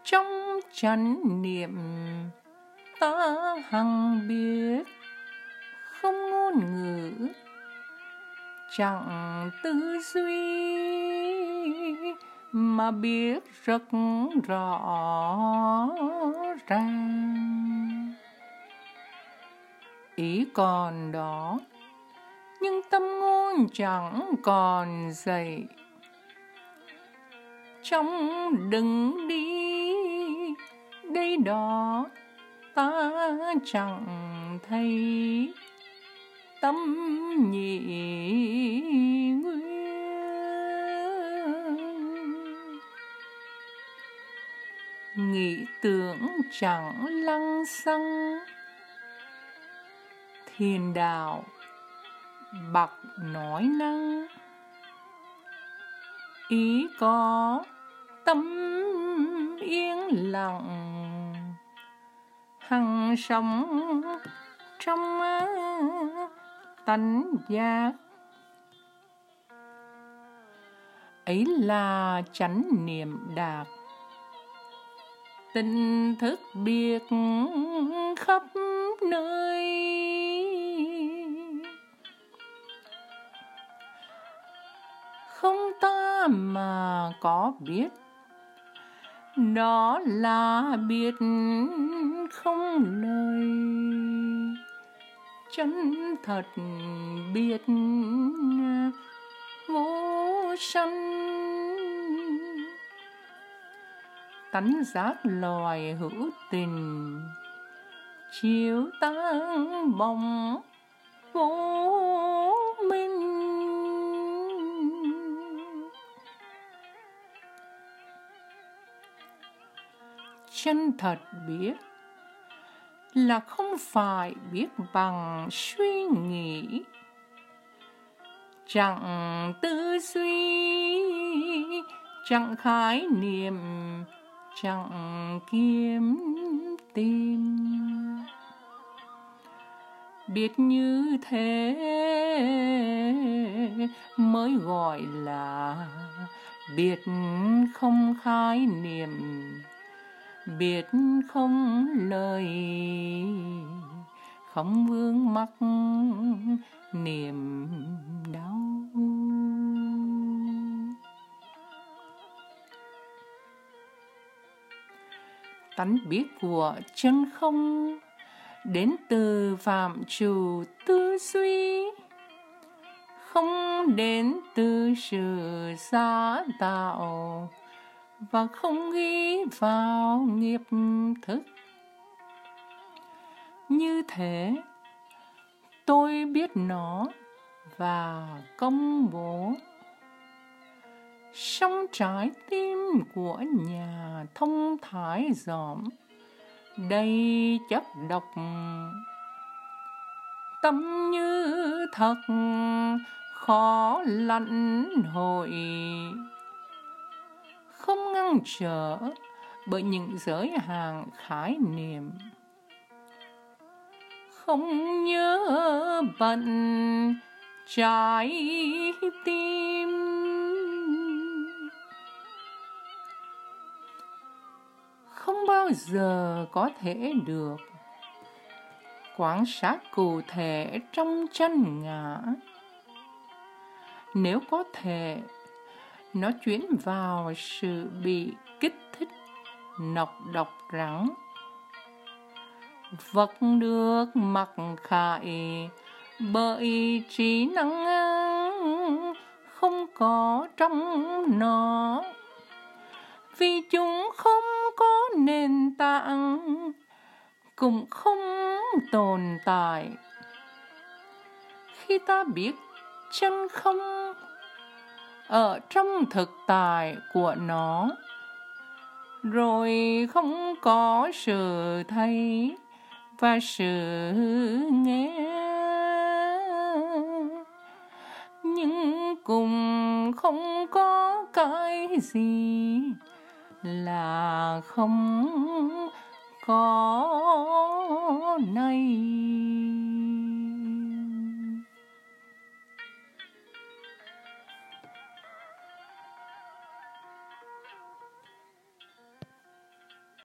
trong chánh niệm ta hằng biết, không ngôn ngữ chẳng tư duy, mà biết rất rõ ràng. Ý còn đó, nhưng tâm ngôn chẳng còn dậy. Trong đừng đi đây đó ta chẳng thấy tâm nhị nguyên. Nghĩ tưởng chẳng lăng xăng, thiền đạo bạc nói năng. Ý có tâm yên lặng, hằng sống trong tánh giác. Ấy là chánh niệm đạt, tỉnh thức biết khắp nơi. Không ta mà có biết, đó là biết không lời. Chân thật biết vô sanh, tánh giác loài hữu tình, chiếu tăng bóng vô minh. Chân thật biết là không phải biết bằng suy nghĩ, chẳng tư duy, chẳng khái niệm, chẳng kiếm tìm. Biết như thế mới gọi là biết không khái niệm, biết không lời, không vướng mắc niềm đau. Tánh biết của chân không đến từ phạm trù tư duy, không đến từ sự giả tạo, và không ghi vào nghiệp thức. Như thế, tôi biết nó và công bố. Trong trái tim của nhà thông thái dõm đầy chất độc, tâm như thật khó lãnh hội, không ngăn trở bởi những giới hạn khái niệm, không nhớ bận trái tim. Không bao giờ có thể được quan sát cụ thể trong chân ngã. Nếu có thể, nó chuyển vào sự bị kích thích nọc độc rắn. Vật được mặc khải bởi trí năng không có trong nó, vì chúng không có nền tảng, cũng không tồn tại. Khi ta biết chân không ở trong thực tại của nó, rồi không có sự thấy và sự nghe, nhưng cũng không có cái gì là không có này.